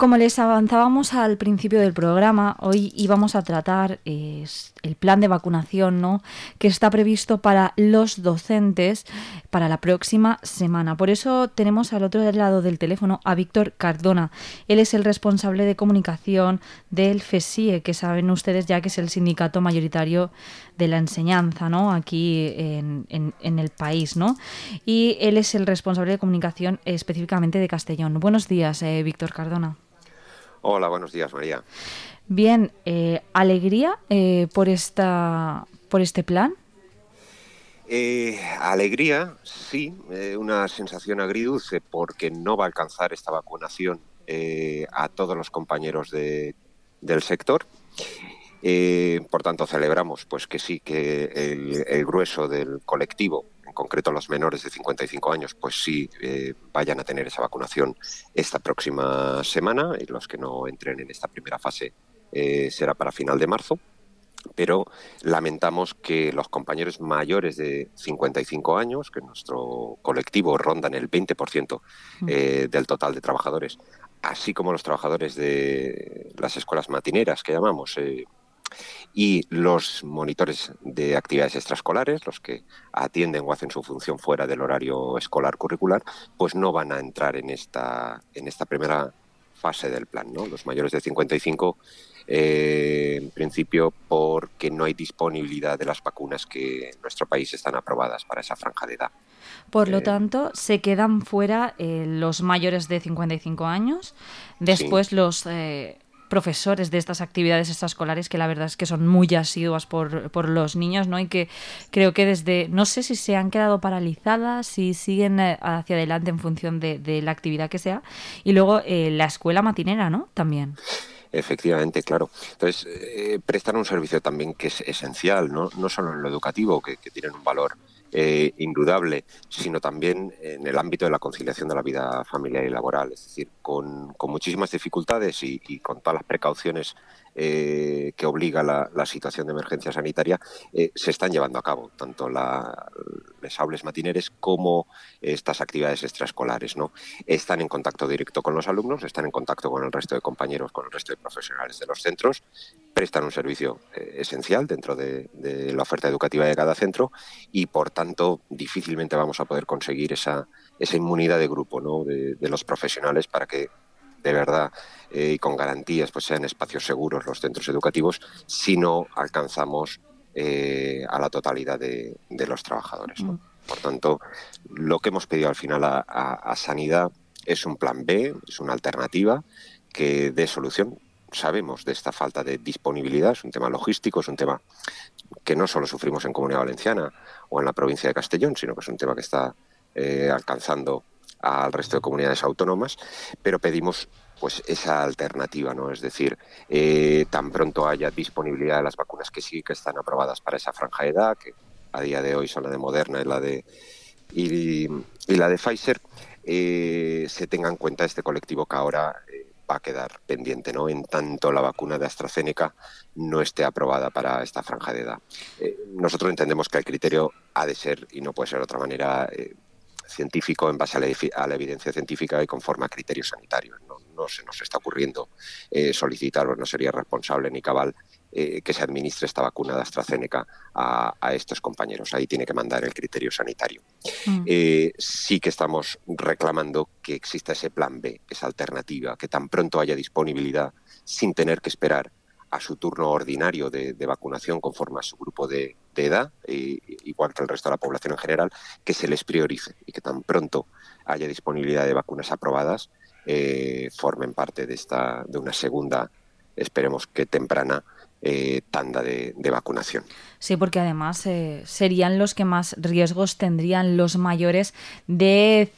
Como les avanzábamos al principio del programa, hoy íbamos a tratar el plan de vacunación, ¿no?, que está previsto para los docentes para la próxima semana. Por eso tenemos al otro lado del teléfono a Víctor Cardona. Él es el responsable de comunicación del FESIE, que saben ustedes ya que es el sindicato mayoritario de la enseñanza, ¿no?, aquí en el país, ¿no? Y él es el responsable de comunicación específicamente de Castellón. Buenos días, Víctor Cardona. Hola, buenos días, María. Bien, ¿alegría por este plan? Alegría, sí, una sensación agridulce porque no va a alcanzar esta vacunación a todos los compañeros del sector. Por tanto, celebramos pues que sí, que el grueso del colectivo, en concreto los menores de 55 años, pues sí vayan a tener esa vacunación esta próxima semana, y los que no entren en esta primera fase será para final de marzo. Pero lamentamos que los compañeros mayores de 55 años, que en nuestro colectivo rondan el 20% del total de trabajadores, así como los trabajadores de las escuelas matineras, que llamamos, y los monitores de actividades extraescolares, los que atienden o hacen su función fuera del horario escolar curricular, pues no van a entrar en esta primera fase del plan, ¿no? Los mayores de 55, en principio, porque no hay disponibilidad de las vacunas que en nuestro país están aprobadas para esa franja de edad. Por lo tanto, se quedan fuera los mayores de 55 años, después sí, los profesores de estas actividades extraescolares, que la verdad es que son muy asiduas por los niños, ¿no? Y que creo que no sé si se han quedado paralizadas, si siguen hacia adelante en función de la actividad que sea. Y luego la escuela matinera, ¿no?, también. Efectivamente, claro. Entonces, prestan un servicio también que es esencial, no solo en lo educativo, que tienen un valor indudable, sino también en el ámbito de la conciliación de la vida familiar y laboral. Es decir, con muchísimas dificultades y con todas las precauciones que obliga la situación de emergencia sanitaria, se están llevando a cabo tanto les aules matineres como estas actividades extraescolares, ¿no? Están en contacto directo con los alumnos, están en contacto con el resto de compañeros, con el resto de profesionales de los centros, prestan un servicio esencial dentro de la oferta educativa de cada centro, y por tanto difícilmente vamos a poder conseguir esa inmunidad de grupo, ¿no?, de los profesionales, para que de verdad y con garantías pues sean espacios seguros los centros educativos, si no alcanzamos a la totalidad de los trabajadores, ¿no? Por tanto, lo que hemos pedido al final a Sanidad es un plan B, es una alternativa que dé solución. Sabemos de esta falta de disponibilidad, es un tema logístico, es un tema que no solo sufrimos en Comunidad Valenciana o en la provincia de Castellón, sino que es un tema que está alcanzando al resto de comunidades autónomas, pero pedimos pues esa alternativa, ¿no? Es decir, tan pronto haya disponibilidad de las vacunas que sí que están aprobadas para esa franja de edad, que a día de hoy son la de Moderna y la de Pfizer, se tenga en cuenta este colectivo que ahora va a quedar pendiente, ¿no?, en tanto la vacuna de AstraZeneca no esté aprobada para esta franja de edad. Nosotros entendemos que el criterio ha de ser, y no puede ser de otra manera, científico, en base a la evidencia científica y conforme a criterios sanitarios. No se nos está ocurriendo solicitar, o no sería responsable ni cabal que se administre esta vacuna de AstraZeneca a estos compañeros. Ahí tiene que mandar el criterio sanitario. Sí que estamos reclamando que exista ese plan B, esa alternativa, que tan pronto haya disponibilidad, sin tener que esperar a su turno ordinario de vacunación conforme a su grupo de edad, igual que el resto de la población en general, que se les priorice y que tan pronto haya disponibilidad de vacunas aprobadas, formen parte de una segunda, esperemos que temprana, tanda de vacunación. Sí, porque además serían los que más riesgos tendrían los mayores de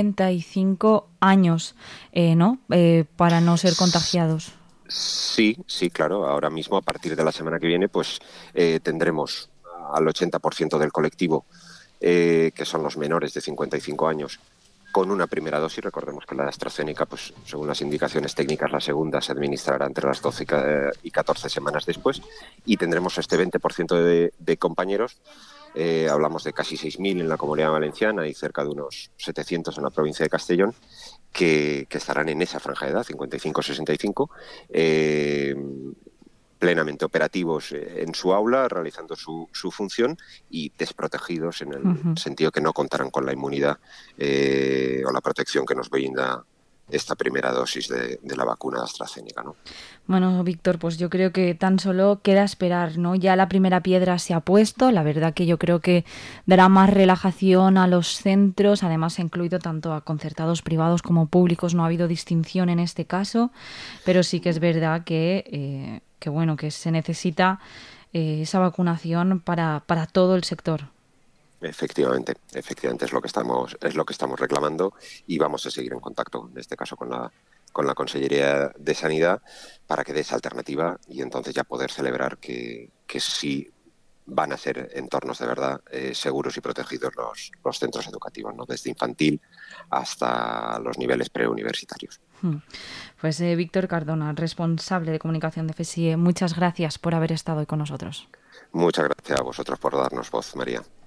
55 años, ¿no? Para no ser contagiados. Sí, claro. Ahora mismo, a partir de la semana que viene, pues tendremos al 80% del colectivo, que son los menores de 55 años, con una primera dosis. Recordemos que la de AstraZeneca, pues según las indicaciones técnicas, la segunda se administrará entre las 12 y 14 semanas después, y tendremos este 20% de compañeros hablamos de casi 6.000 en la Comunidad Valenciana y cerca de unos 700 en la provincia de Castellón, que estarán en esa franja de edad, 55-65, plenamente operativos en su aula, realizando su función y desprotegidos en el sentido que no contarán con la inmunidad o la protección que nos brinda esta primera dosis de la vacuna de AstraZeneca, ¿no? Bueno, Víctor, pues yo creo que tan solo queda esperar, ¿no? Ya la primera piedra se ha puesto, la verdad que yo creo que dará más relajación a los centros, además ha incluido tanto a concertados privados como públicos, no ha habido distinción en este caso, pero sí que es verdad que bueno, que se necesita esa vacunación para todo el sector. Efectivamente es lo que estamos reclamando y vamos a seguir en contacto, en este caso con la Consellería de Sanidad, para que dé esa alternativa y entonces ya poder celebrar que sí van a ser entornos de verdad seguros y protegidos los centros educativos, ¿no? Desde infantil hasta los niveles preuniversitarios. Pues Víctor Cardona, responsable de comunicación de FESIE, muchas gracias por haber estado hoy con nosotros. Muchas gracias a vosotros por darnos voz, María.